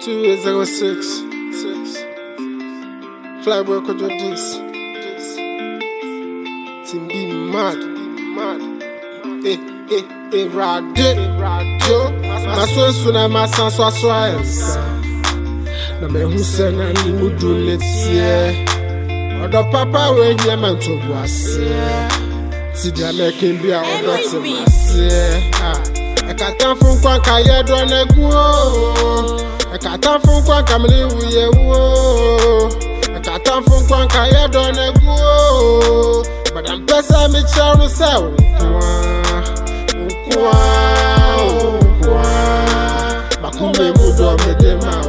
2806 Flyboy could do this. Team be mad. Radio. My son soon and my son so swice. No me who send and you would do let's see. Other papa when you meant to was. See the American beer or that's a katan fun kwa kaya do na guo e katan fun kwa kamle wuye wo e katan fun kwa kaya do na guo but am pesa me charu se kwa makume mu do me de ma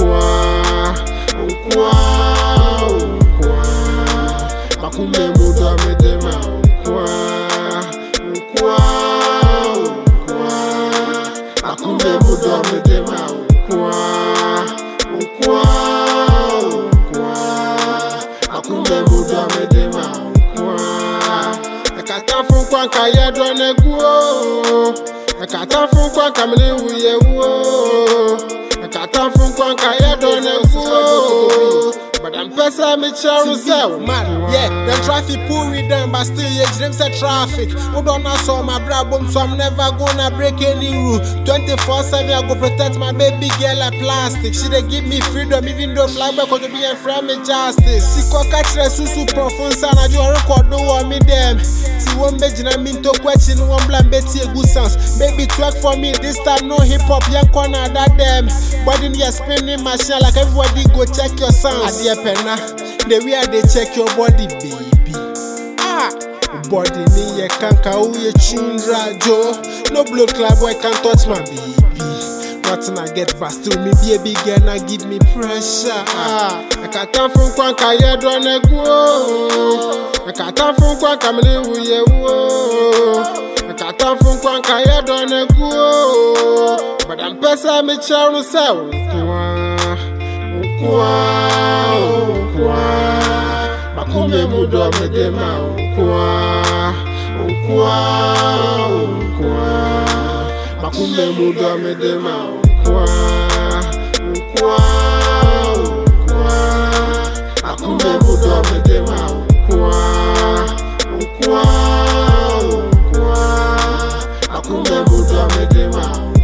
kwa makume mu do me de ma kwa Makume mudo me de ma Makume mudo me de ma E kata fun kwa kaya do na guo E kata fun kwa kamle wuye wo E kata fun kwa kaya do na guo But I'm pesa me charu se man, yeah, the traffic pull with them, but still, yeah, them say traffic. Who don't know so my brabum, so I'm never gonna break any rule. 24/7, I go protect my baby girl like plastic. She they give me freedom, even though Flyboy could be a friend me justice. Siko katre susu profound sana, you record do want me them. Si one beji na minto question, one bland beti a good sounds. Baby twerk for me, this time no hip hop, young corner that them. Body in your spinning machine, like everybody go check your sounds. Penna, the way they check your body, baby. Body ni ye kanka ou ye chundra jo. No blood club boy can't touch my baby. Nothing I get past to me, baby girl, now give me pressure. I can't from kwa kaya do na guo. I can't from kwa kamle wuye wo. I can't from kwa kaya do na guo. But I'm pesa me charu se Makume mudo me de ma Makume mudo me de ma Makume mudo me de ma Makume mudo me de ma